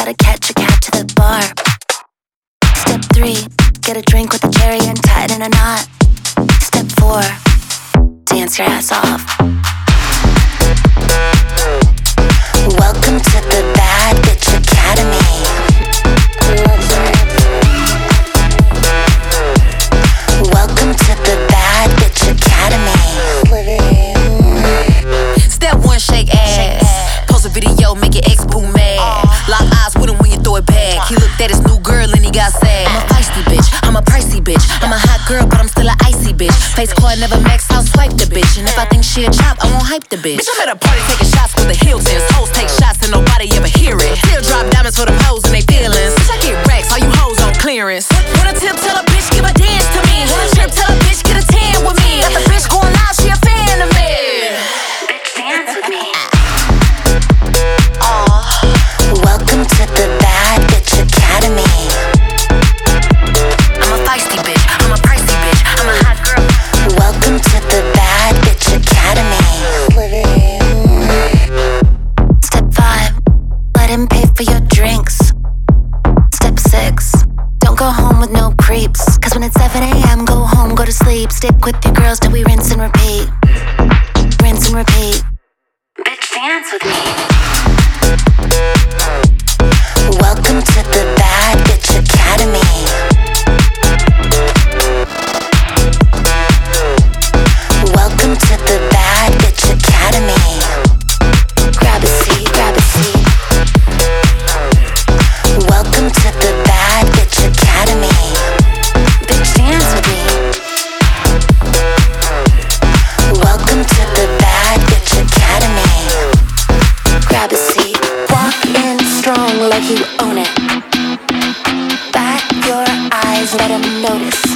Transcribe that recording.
gotta catch a cab to the bar. Step 3, get a drink with a cherry and tie it in a knot. Step 4, dance your ass off. Welcome to the Bad Bitch Academy. Welcome to the Bad Bitch Academy. Step 1, shake ass. Post a video, make your ex boo mad. Lock eyes with him when you throw it back. He looked at his new girl and he got sad. I'm a feisty bitch, I'm a pricey bitch. I'm a hot girl, but I'm still an icy bitch. Face card never max, I'll swipe the bitch. And if I think she a chop, I won't hype the bitch. Bitch, I'm at a party taking shots with the Hiltons. Hoes take shots and nobody ever hear it. Still drop diamonds for them hoes and they feelings. Bitch, I get racks, all you hoes on clearance. Wanna tip, tell a bitch, give a dance to me. Wanna trip, tell a bitch, get a tan with me. Got the bitch going out, she a fan of me. Bitch, dance with me. Welcome to the Bad Bitch Academy. I'm a feisty bitch, I'm a pricey bitch, I'm a hot girl. Welcome to the Bad Bitch Academy. Step 5, let him pay for your drinks. Step 6, don't go home with no creeps. Cause when it's 7 a.m, go home, go to sleep. Stick with your girls till we rinse and repeat. Rinse and repeat. Bitch, dance with me. Welcome to the Bad Bitch Academy. Welcome to the Bad Bitch Academy. Grab a seat, grab a seat. Welcome to the Bad Bitch Academy. Bitch, dance with me. Welcome to the Bad Bitch Academy. Grab a seat. Walk in strong like you own it. Bat your eyes, let him notice.